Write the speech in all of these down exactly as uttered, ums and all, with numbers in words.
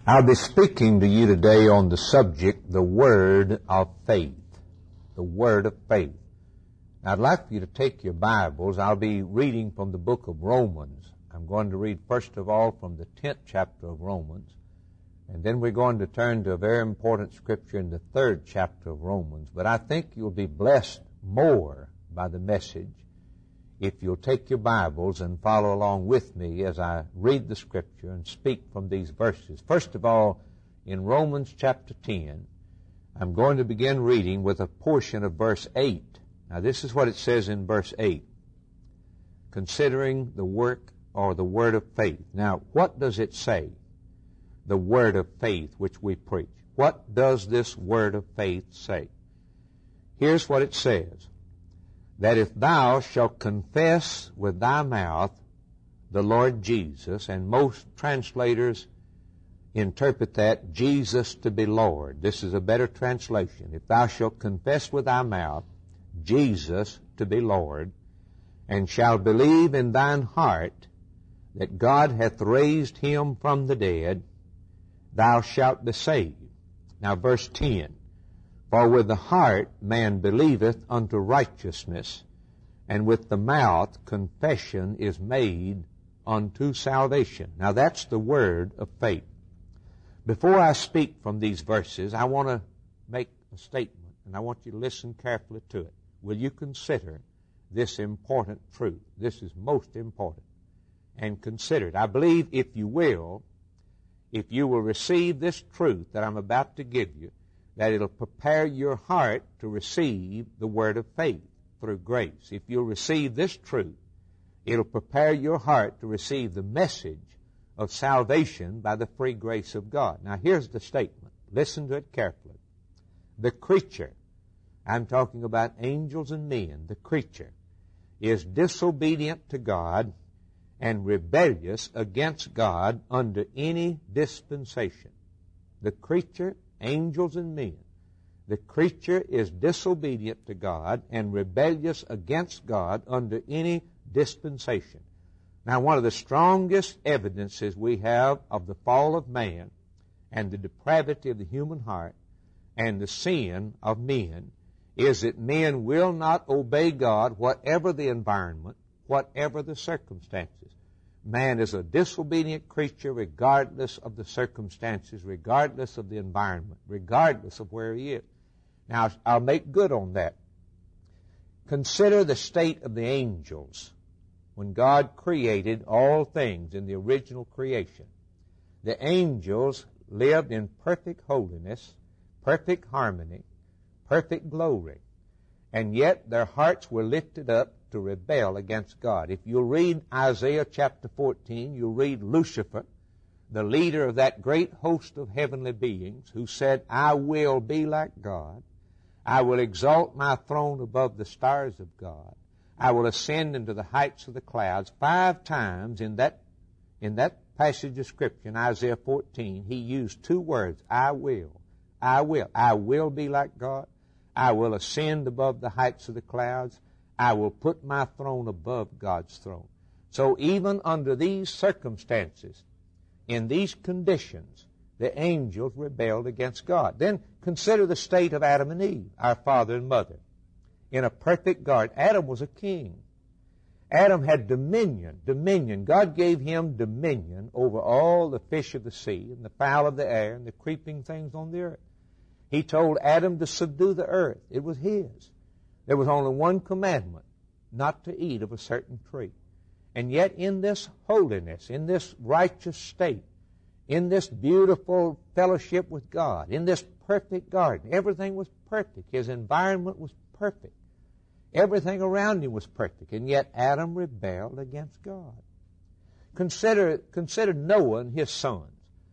I'll be speaking to you today on the subject, the Word of Faith. The Word of Faith. Now, I'd like for you to take your Bibles. I'll be reading from the book of Romans. I'm going to read first of all from the tenth chapter of Romans, and then we're going to turn to a very important scripture in the third chapter of Romans. But I think you'll be blessed more by the message if you'll take your Bibles and follow along with me as I read the Scripture and speak from these verses. First of all, in Romans chapter ten, I'm going to begin reading with a portion of verse eight. Now, this is what it says in verse eight. Considering the work or the word of faith. Now, what does it say? The word of faith which we preach. What does this word of faith say? Here's what it says. That if thou shalt confess with thy mouth the Lord Jesus, and most translators interpret that Jesus to be Lord. This is a better translation. If thou shalt confess with thy mouth Jesus to be Lord, and shalt believe in thine heart that God hath raised him from the dead, thou shalt be saved. Now verse ten. For with the heart man believeth unto righteousness, and with the mouth confession is made unto salvation. Now that's the word of faith. Before I speak from these verses, I want to make a statement, and I want you to listen carefully to it. Will you consider this important truth? This is most important. And consider it. I believe if you will, if you will receive this truth that I'm about to give you, that it'll prepare your heart to receive the word of faith through grace. If you'll receive this truth, it'll prepare your heart to receive the message of salvation by the free grace of God. Now, here's the statement. Listen to it carefully. The creature, I'm talking about angels and men, the creature is disobedient to God and rebellious against God under any dispensation. The creature, angels and men, the creature is disobedient to God and rebellious against God under any dispensation. Now, one of the strongest evidences we have of the fall of man and the depravity of the human heart and the sin of men is that men will not obey God whatever the environment, whatever the circumstances. Man is a disobedient creature regardless of the circumstances, regardless of the environment, regardless of where he is. Now, I'll make good on that. Consider the state of the angels when God created all things in the original creation. The angels lived in perfect holiness, perfect harmony, perfect glory, and yet their hearts were lifted up to rebel against God. If you'll read Isaiah chapter fourteen, you'll read Lucifer, the leader of that great host of heavenly beings, who said, I will be like God. I will exalt my throne above the stars of God. I will ascend into the heights of the clouds. Five times in that, in that passage of Scripture, in Isaiah fourteen, he used two words, I will. I will. I will be like God. I will ascend above the heights of the clouds. I will put my throne above God's throne. So even under these circumstances, in these conditions, the angels rebelled against God. Then consider the state of Adam and Eve, our father and mother. In a perfect garden, Adam was a king. Adam had dominion, dominion. God gave him dominion over all the fish of the sea and the fowl of the air and the creeping things on the earth. He told Adam to subdue the earth. It was his. There was only one commandment, not to eat of a certain tree. And yet in this holiness, in this righteous state, in this beautiful fellowship with God, in this perfect garden, everything was perfect. His environment was perfect. Everything around him was perfect. And yet Adam rebelled against God. Consider, consider Noah and his sons.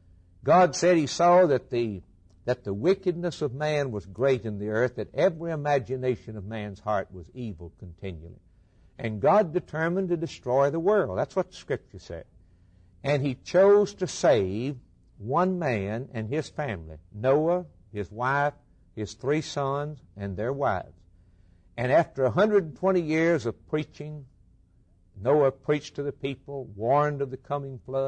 God said he saw that the that the wickedness of man was great in the earth, that every imagination of man's heart was evil continually. And God determined to destroy the world. That's what the Scripture said. And he chose to save one man and his family, Noah, his wife, his three sons, and their wives. And after one hundred twenty years of preaching, Noah preached to the people, warned of the coming flood.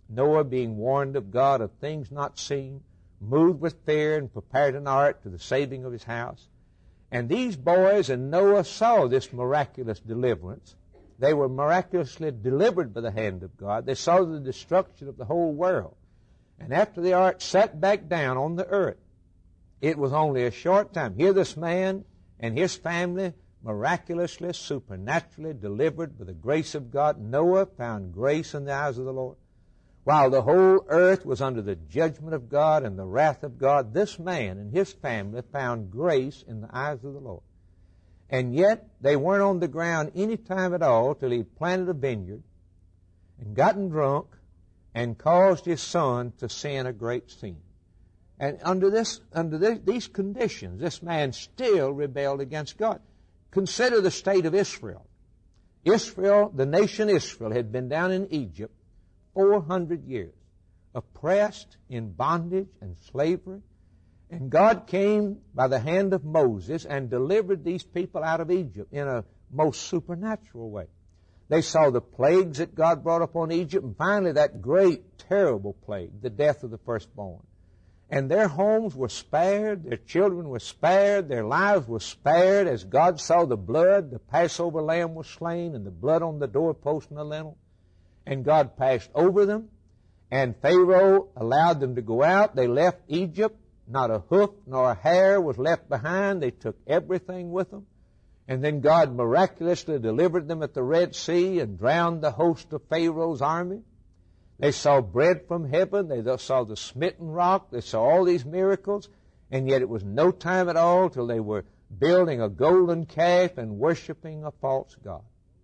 Noah, being warned of God of things not seen, moved with fear and prepared an ark to the saving of his house. And these boys and Noah saw this miraculous deliverance. They were miraculously delivered by the hand of God. They saw the destruction of the whole world. And after the ark sat back down on the earth, it was only a short time. Here this man and his family miraculously, supernaturally delivered by the grace of God. Noah found grace in the eyes of the Lord. While the whole earth was under the judgment of God and the wrath of God, this man and his family found grace in the eyes of the Lord. And yet, they weren't on the ground any time at all till he planted a vineyard and gotten drunk and caused his son to sin a great sin. And under this, under this, these conditions, this man still rebelled against God. Consider the state of Israel. Israel, the nation Israel, had been down in Egypt four hundred years, oppressed in bondage and slavery. And God came by the hand of Moses and delivered these people out of Egypt in a most supernatural way. They saw the plagues that God brought upon Egypt, and finally that great, terrible plague, the death of the firstborn. And their homes were spared, their children were spared, their lives were spared as God saw the blood. The Passover lamb was slain and the blood on the doorpost and the lintel. And God passed over them, and Pharaoh allowed them to go out. They left Egypt. Not a hoof nor a hair was left behind. They took everything with them. And then God miraculously delivered them at the Red Sea and drowned the host of Pharaoh's army. They saw bread from heaven. They saw the smitten rock. They saw all these miracles. And yet it was no time at all till they were building a golden calf and worshiping a false god.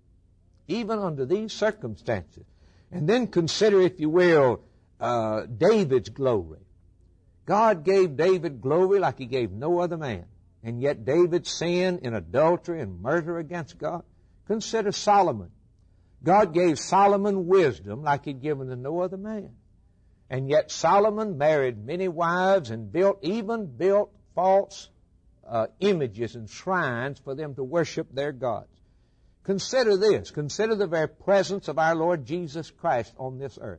Even under these circumstances. And then consider, if you will, uh, David's glory. God gave David glory like he gave no other man. And yet David sinned in adultery and murder against God. Consider Solomon. God gave Solomon wisdom like he'd given to no other man. And yet Solomon married many wives and built, even built false uh, images and shrines for them to worship their gods. Consider this. Consider the very presence of our Lord Jesus Christ on this earth.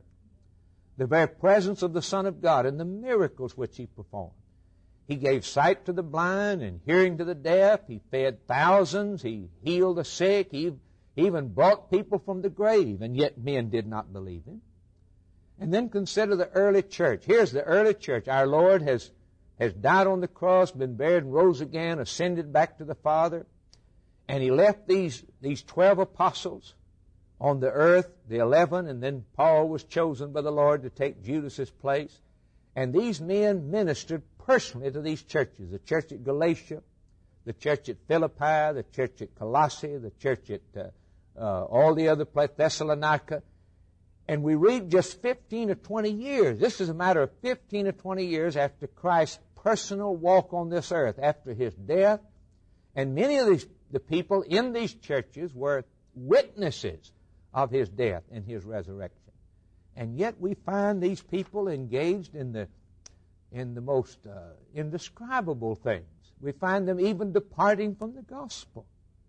The very presence of the Son of God and the miracles which He performed. He gave sight to the blind and hearing to the deaf. He fed thousands. He healed the sick. He even brought people from the grave, and yet men did not believe Him. And then consider the early church. Here's the early church. Our Lord has, has died on the cross, been buried and rose again, ascended back to the Father. And He left these, these twelve apostles on the earth, the eleven, and then Paul was chosen by the Lord to take Judas's place. And these men ministered personally to these churches, the church at Galatia, the church at Philippi, the church at Colossae, the church at uh, uh, all the other places, Thessalonica. And we read just fifteen or twenty years. This is a matter of fifteen or twenty years after Christ's personal walk on this earth, after His death. And many of these, the people in these churches were witnesses of His death and His resurrection. And yet we find these people engaged in the in the most uh, indescribable things. We find them even departing from the gospel.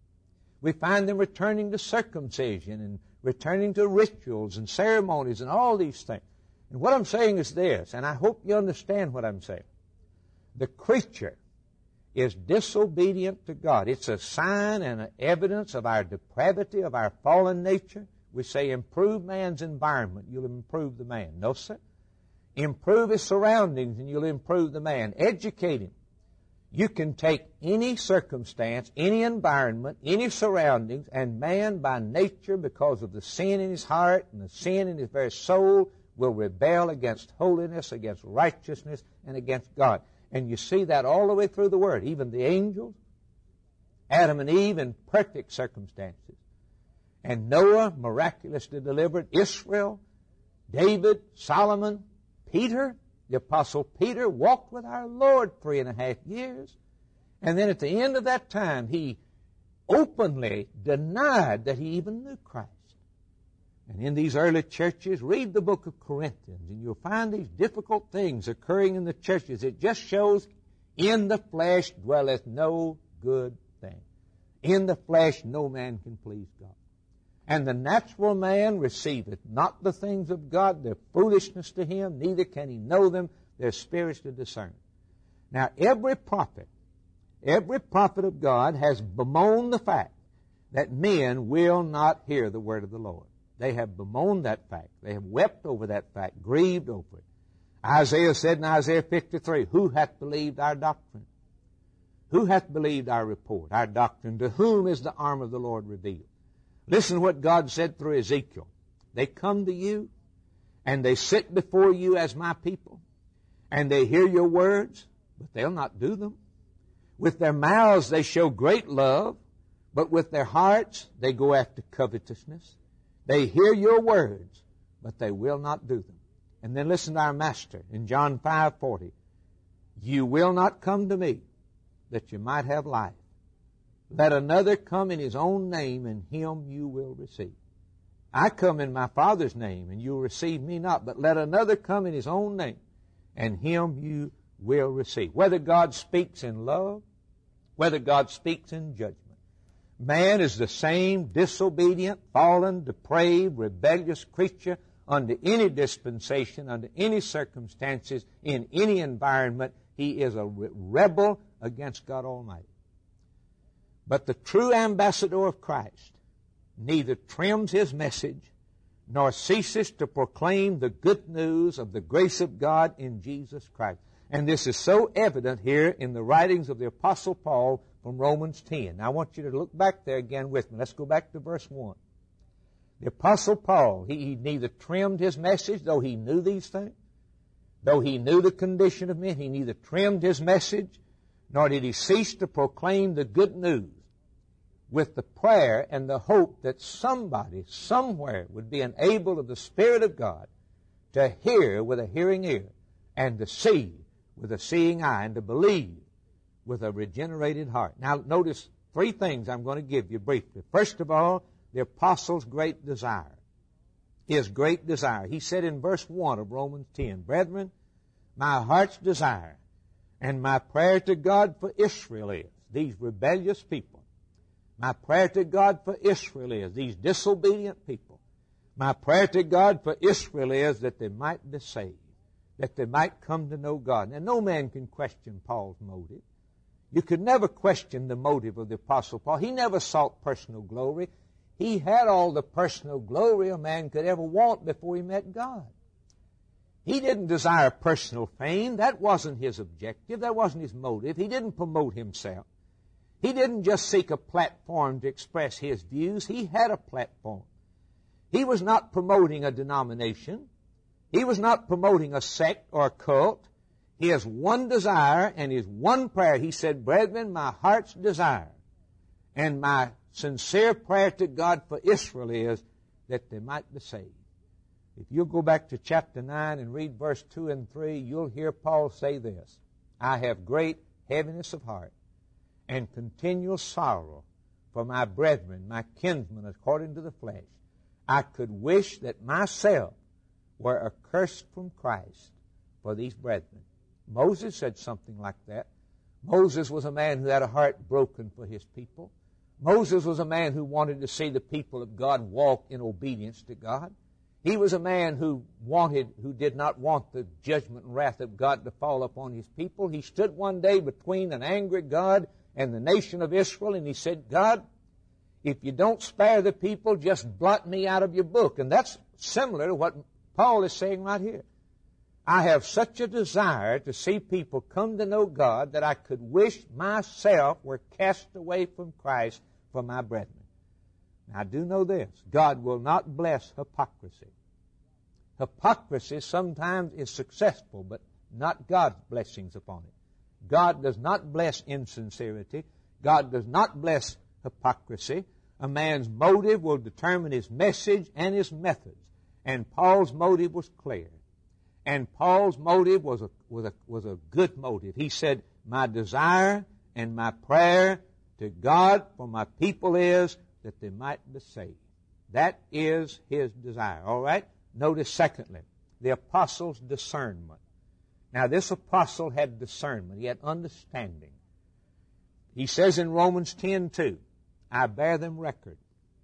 We find them returning to circumcision and returning to rituals and ceremonies and all these things. And what I'm saying is this, and I hope you understand what I'm saying. The creature is disobedient to God. It's a sign and an evidence of our depravity, of our fallen nature. We say, improve man's environment, you'll improve the man. No, sir. Improve his surroundings, and you'll improve the man. Educate him. You can take any circumstance, any environment, any surroundings, and man by nature, because of the sin in his heart and the sin in his very soul, will rebel against holiness, against righteousness, and against God. And you see that all the way through the Word. Even the angels, Adam and Eve in perfect circumstances. And Noah miraculously delivered. Israel, David, Solomon, Peter, the Apostle Peter, walked with our Lord three and a half years. And then at the end of that time, he openly denied that he even knew Christ. And in these early churches, read the book of Corinthians, and you'll find these difficult things occurring in the churches. It just shows, in the flesh dwelleth no good thing. In the flesh no man can please God. And the natural man receiveth not the things of God, they're foolishness to him, neither can he know them, they're spirits to discern. Now every prophet, every prophet of God has bemoaned the fact that men will not hear the word of the Lord. They have bemoaned that fact. They have wept over that fact, grieved over it. Isaiah said in Isaiah fifty-three, who hath believed our doctrine? Who hath believed our report, our doctrine? To whom is the arm of the Lord revealed? Listen to what God said through Ezekiel. They come to you, and they sit before you as my people, and they hear your words, but they'll not do them. With their mouths they show great love, but with their hearts they go after covetousness. They hear your words, but they will not do them. And then listen to our Master in John five forty. You will not come to me that you might have life. Let another come in his own name, and him you will receive. I come in my Father's name, and you'll receive me not. But let another come in his own name, and him you will receive. Whether God speaks in love, whether God speaks in judgment. Man is the same disobedient, fallen, depraved, rebellious creature under any dispensation, under any circumstances, in any environment. He is a rebel against God Almighty. But the true ambassador of Christ neither trims his message nor ceases to proclaim the good news of the grace of God in Jesus Christ. And this is so evident here in the writings of the Apostle Paul from Romans ten. Now I want you to look back there again with me. Let's go back to verse one. The Apostle Paul, he, he neither trimmed his message, though he knew these things, though he knew the condition of men, he neither trimmed his message, nor did he cease to proclaim the good news with the prayer and the hope that somebody, somewhere, would be enabled of the Spirit of God to hear with a hearing ear, and to see with a seeing eye, and to believe with a regenerated heart. Now notice three things I'm going to give you briefly. First of all, the apostle's great desire. His great desire. He said in verse one of Romans ten, Brethren, my heart's desire and my prayer to God for Israel is, these rebellious people. My prayer to God for Israel is, these disobedient people. My prayer to God for Israel is that they might be saved, that they might come to know God. Now, no man can question Paul's motive. You could never question the motive of the Apostle Paul. He never sought personal glory. He had all the personal glory a man could ever want before he met God. He didn't desire personal fame. That wasn't his objective. That wasn't his motive. He didn't promote himself. He didn't just seek a platform to express his views. He had a platform. He was not promoting a denomination. He was not promoting a sect or a cult. He has one desire and his one prayer. He said, Brethren, my heart's desire and my sincere prayer to God for Israel is that they might be saved. If you'll go back to chapter nine and read verse two and three, you'll hear Paul say this, I have great heaviness of heart and continual sorrow for my brethren, my kinsmen, according to the flesh. I could wish that myself were accursed from Christ for these brethren. Moses said something like that. Moses was a man who had a heart broken for his people. Moses was a man who wanted to see the people of God walk in obedience to God. He was a man who wanted, who did not want the judgment and wrath of God to fall upon his people. He stood one day between an angry God and the nation of Israel, and he said, God, if you don't spare the people, just blot me out of your book. And that's similar to what Paul is saying right here. I have such a desire to see people come to know God that I could wish myself were cast away from Christ for my brethren. Now, I do know this. God will not bless hypocrisy. Hypocrisy sometimes is successful, but not God's blessings upon it. God does not bless insincerity. God does not bless hypocrisy. A man's motive will determine his message and his methods. And Paul's motive was clear. And Paul's motive was a, was a, was a good motive. He said, my desire and my prayer to God for my people is that they might be saved. That is his desire. All right? Notice secondly, the apostle's discernment. Now this apostle had discernment. He had understanding. He says in Romans ten two, I bear them record.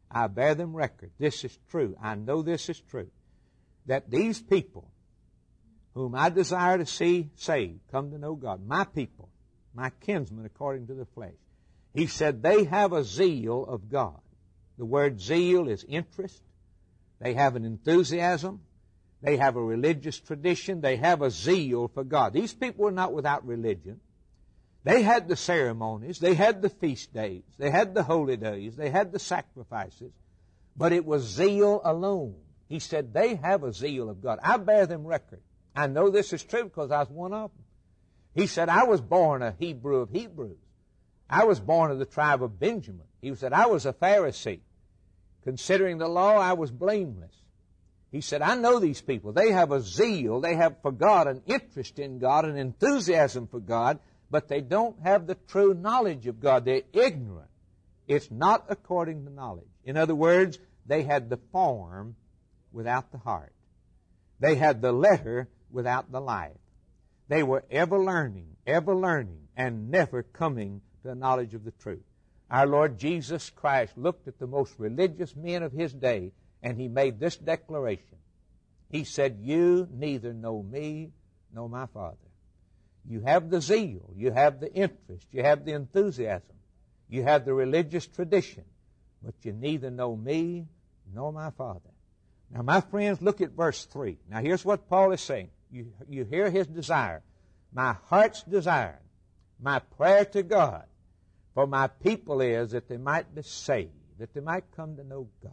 I bear them record. This is true. I know this is true. That these people whom I desire to see saved, come to know God, my people, my kinsmen according to the flesh, he said they have a zeal of God. The word zeal is interest. They have an enthusiasm. They have a religious tradition. They have a zeal for God. These people were not without religion. They had the ceremonies. They had the feast days. They had the holy days. They had the sacrifices. But it was zeal alone. He said they have a zeal of God. I bear them record. I know this is true because I was one of them. He said, I was born a Hebrew of Hebrews. I was born of the tribe of Benjamin. He said, I was a Pharisee. Considering the law, I was blameless. He said, I know these people. They have a zeal. They have for God an interest in God, an enthusiasm for God, but they don't have the true knowledge of God. They're ignorant. It's not according to knowledge. In other words, they had the form without the heart. They had the letter without the life. They were ever learning, ever learning, and never coming to the knowledge of the truth. Our Lord Jesus Christ looked at the most religious men of His day, and He made this declaration. He said, you neither know me nor my Father. You have the zeal, you have the interest, you have the enthusiasm, you have the religious tradition, but you neither know me nor my Father. Now, my friends, look at verse three. Now, here's what Paul is saying. You, you hear his desire. My heart's desire, my prayer to God for my people is that they might be saved, that they might come to know God.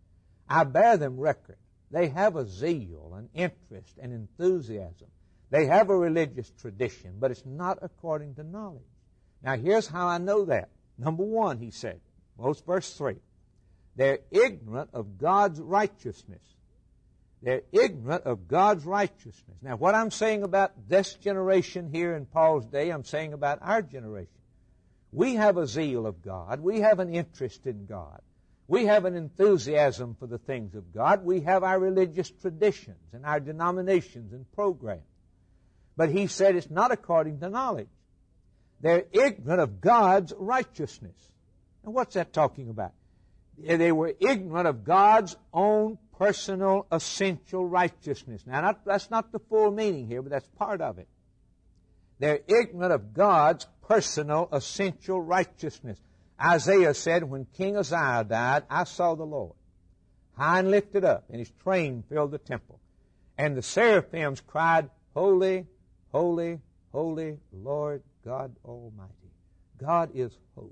I bear them record. They have a zeal, an interest, an enthusiasm. They have a religious tradition, but it's not according to knowledge. Now, here's how I know that. Number one, he said, well, it's verse three. They're ignorant of God's righteousness. They're ignorant of God's righteousness. Now, what I'm saying about this generation here in Paul's day, I'm saying about our generation. We have a zeal of God. We have an interest in God. We have an enthusiasm for the things of God. We have our religious traditions and our denominations and programs. But he said it's not according to knowledge. They're ignorant of God's righteousness. And what's that talking about? They were ignorant of God's own personal, essential righteousness. Now, not, that's not the full meaning here, but that's part of it. They're ignorant of God's personal, essential righteousness. Isaiah said, when King Uzziah died, I saw the Lord, high and lifted up, and His train filled the temple. And the seraphims cried, Holy, holy, holy, Lord God Almighty. God is holy.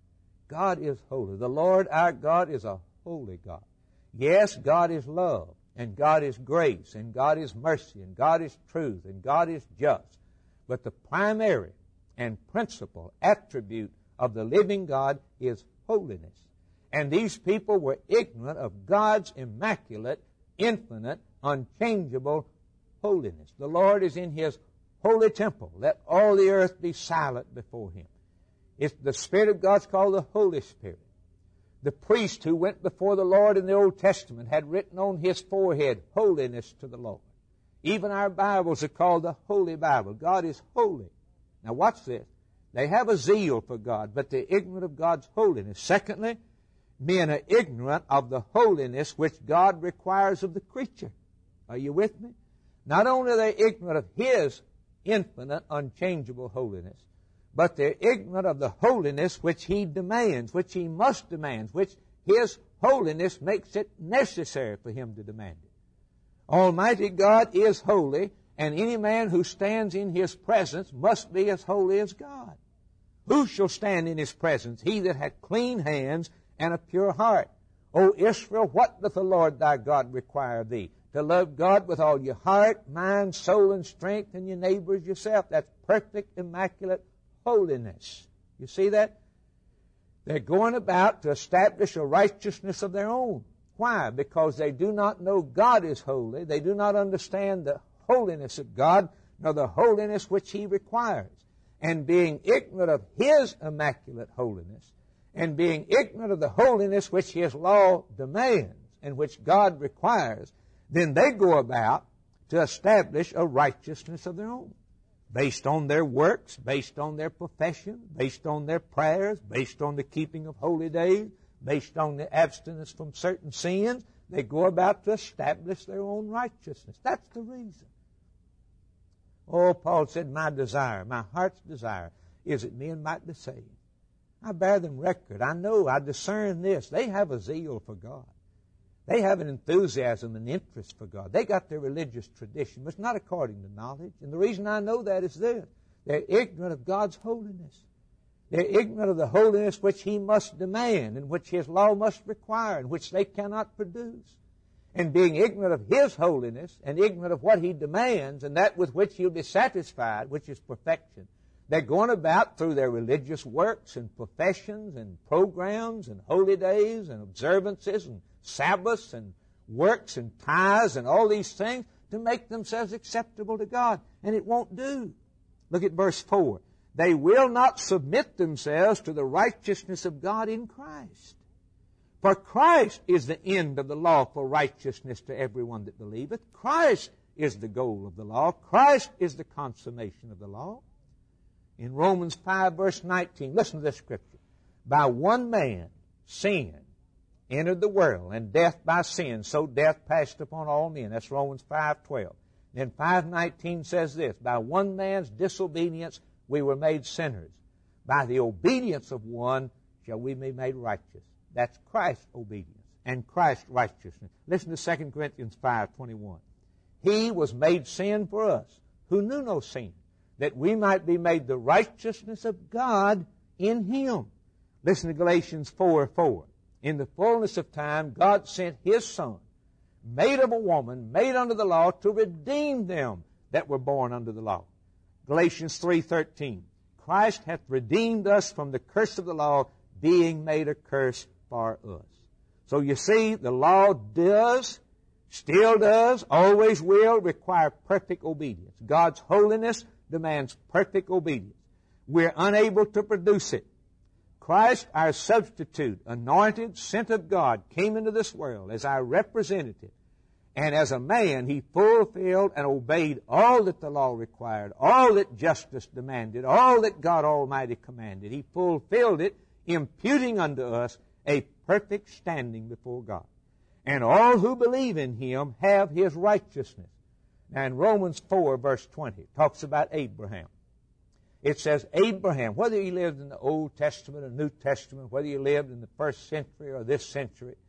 God is holy. The Lord our God is a holy God. Yes, God is love, and God is grace, and God is mercy, and God is truth, and God is just. But the primary and principal attribute of the living God is holiness. And these people were ignorant of God's immaculate, infinite, unchangeable holiness. The Lord is in His holy temple. Let all the earth be silent before Him. It's the Spirit of God's called the Holy Spirit. The priest who went before the Lord in the Old Testament had written on his forehead, holiness to the Lord. Even our Bibles are called the Holy Bible. God is holy. Now watch this. They have a zeal for God, but they're ignorant of God's holiness. Secondly, men are ignorant of the holiness which God requires of the creature. Are you with me? Not only are they ignorant of His infinite, unchangeable holiness, but they're ignorant of the holiness which He demands, which He must demand, which His holiness makes it necessary for Him to demand it. Almighty God is holy, and any man who stands in His presence must be as holy as God. Who shall stand in His presence? He that hath clean hands and a pure heart. O Israel, what doth the Lord thy God require of thee? To love God with all your heart, mind, soul, and strength, and your neighbor as yourself. That's perfect, immaculate holiness. You see that? They're going about to establish a righteousness of their own. Why? Because they do not know God is holy. They do not understand the holiness of God, nor the holiness which He requires. And being ignorant of His immaculate holiness, and being ignorant of the holiness which His law demands, and which God requires, then they go about to establish a righteousness of their own, based on their works, based on their profession, based on their prayers, based on the keeping of holy days, based on the abstinence from certain sins. They go about to establish their own righteousness. That's the reason. Oh, Paul said, my desire, my heart's desire, is that men might be saved. I bear them record. I know, I discern this. They have a zeal for God. They have an enthusiasm and interest for God. They got their religious tradition, but it's not according to knowledge. And the reason I know that is this. They're ignorant of God's holiness. They're ignorant of the holiness which He must demand and which His law must require and which they cannot produce. And being ignorant of His holiness and ignorant of what He demands and that with which He'll be satisfied, which is perfection, they're going about through their religious works and professions and programs and holy days and observances and Sabbaths and works and tithes and all these things to make themselves acceptable to God. And it won't do. Look at verse four. They will not submit themselves to the righteousness of God in Christ. For Christ is the end of the law for righteousness to everyone that believeth. Christ is the goal of the law. Christ is the consummation of the law. In Romans five verse nineteen, listen to this scripture. By one man, sin entered the world, and death by sin, so death passed upon all men. That's Romans five twelve. Then five nineteen says this, by one man's disobedience we were made sinners. By the obedience of one shall we be made righteous. That's Christ's obedience and Christ's righteousness. Listen to Second Corinthians five twenty-one. He was made sin for us, who knew no sin, that we might be made the righteousness of God in Him. Listen to Galatians four four. In the fullness of time, God sent His Son, made of a woman, made under the law, to redeem them that were born under the law. Galatians three thirteen. Christ hath redeemed us from the curse of the law, being made a curse for us. So you see, the law does, still does, always will require perfect obedience. God's holiness demands perfect obedience. We're unable to produce it. Christ, our substitute, anointed, sent of God, came into this world as our representative. And as a man, He fulfilled and obeyed all that the law required, all that justice demanded, all that God Almighty commanded. He fulfilled it, imputing unto us a perfect standing before God. And all who believe in Him have His righteousness. Now in Romans four verse twenty, it talks about Abraham. It says Abraham, whether he lived in the Old Testament or New Testament, whether he lived in the first century or this century,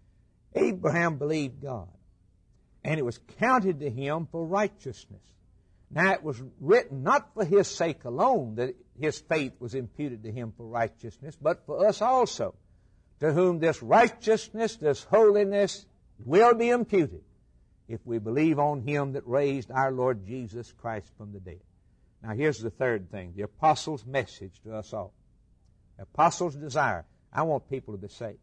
Abraham believed God. And it was counted to him for righteousness. Now it was written not for his sake alone that his faith was imputed to him for righteousness, but for us also, to whom this righteousness, this holiness will be imputed if we believe on Him that raised our Lord Jesus Christ from the dead. Now here's the third thing, the apostles' message to us all. The apostles' desire. I want people to be saved.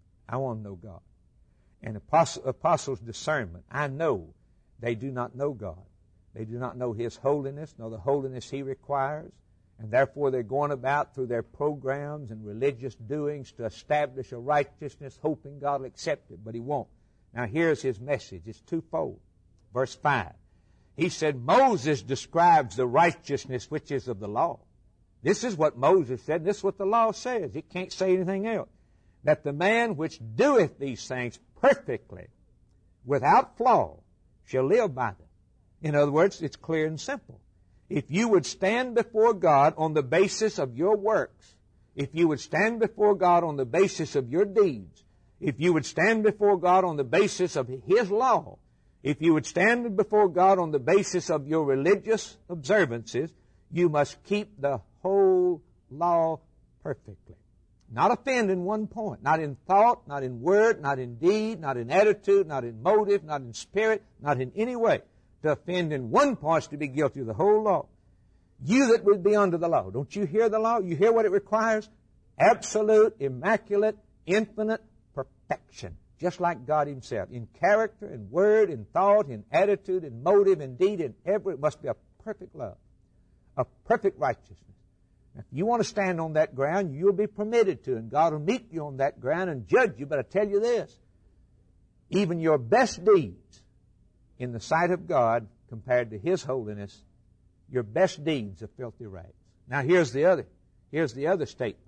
I want to know God. And the apostle, apostles' discernment. I know they do not know God. They do not know His holiness, nor the holiness He requires. And therefore they're going about through their programs and religious doings to establish a righteousness, hoping God will accept it, but He won't. Now here's His message. It's twofold. Verse five. He said, Moses describes the righteousness which is of the law. This is what Moses said, and this is what the law says. It can't say anything else. That the man which doeth these things perfectly, without flaw, shall live by them. In other words, it's clear and simple. If you would stand before God on the basis of your works, if you would stand before God on the basis of your deeds, if you would stand before God on the basis of His law, if you would stand before God on the basis of your religious observances, you must keep the whole law perfectly. Not offend in one point, not in thought, not in word, not in deed, not in attitude, not in motive, not in spirit, not in any way. To offend in one point is to be guilty of the whole law. You that would be under the law, don't you hear the law? You hear what it requires? Absolute, immaculate, infinite perfection. Just like God Himself. In character, in word, in thought, in attitude, in motive, in deed, in every, it must be a perfect love. A perfect righteousness. Now, if you want to stand on that ground, you'll be permitted to, and God will meet you on that ground and judge you. But I tell you this, even your best deeds in the sight of God, compared to His holiness, your best deeds are filthy rags. Now here's the other, here's the other statement.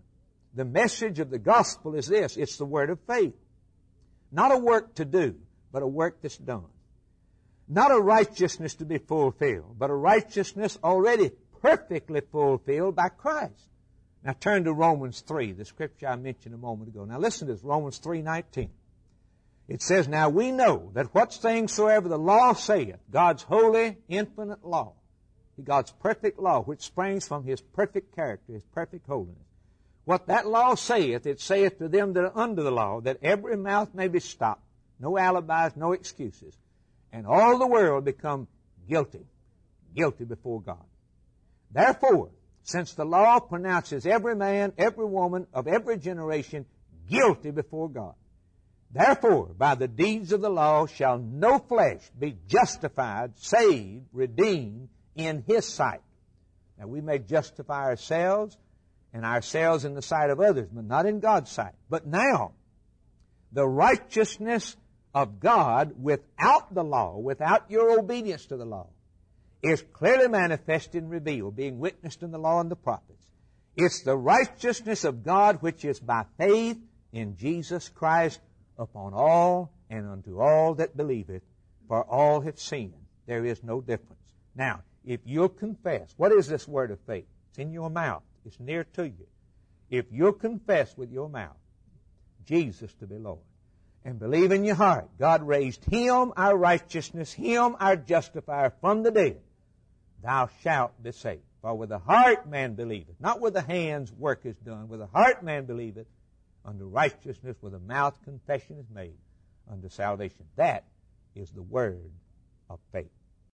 The message of the gospel is this. It's the word of faith. Not a work to do, but a work that's done. Not a righteousness to be fulfilled, but a righteousness already perfectly fulfilled by Christ. Now turn to Romans three, the scripture I mentioned a moment ago. Now listen to this, Romans three nineteen. It says, now we know that what things soever the law saith, God's holy, infinite law, God's perfect law, which springs from His perfect character, His perfect holiness. What that law saith, it saith to them that are under the law, that every mouth may be stopped, no alibis, no excuses, and all the world become guilty, guilty before God. Therefore, since the law pronounces every man, every woman of every generation guilty before God, therefore, by the deeds of the law shall no flesh be justified, saved, redeemed in His sight. Now, we may justify ourselves and ourselves in the sight of others, but not in God's sight. But now, the righteousness of God without the law, without your obedience to the law, is clearly manifested and revealed, being witnessed in the law and the prophets. It's the righteousness of God which is by faith in Jesus Christ upon all and unto all that believeth, for all have sinned. There is no difference. Now, if you'll confess, what is this word of faith? It's in your mouth. It's near to you. If you'll confess with your mouth Jesus to be Lord and believe in your heart God raised Him, our righteousness, Him, our justifier, from the dead, thou shalt be saved. For with the heart man believeth, not with the hands work is done, with the heart man believeth unto righteousness, with the mouth confession is made unto salvation. That is the word of faith.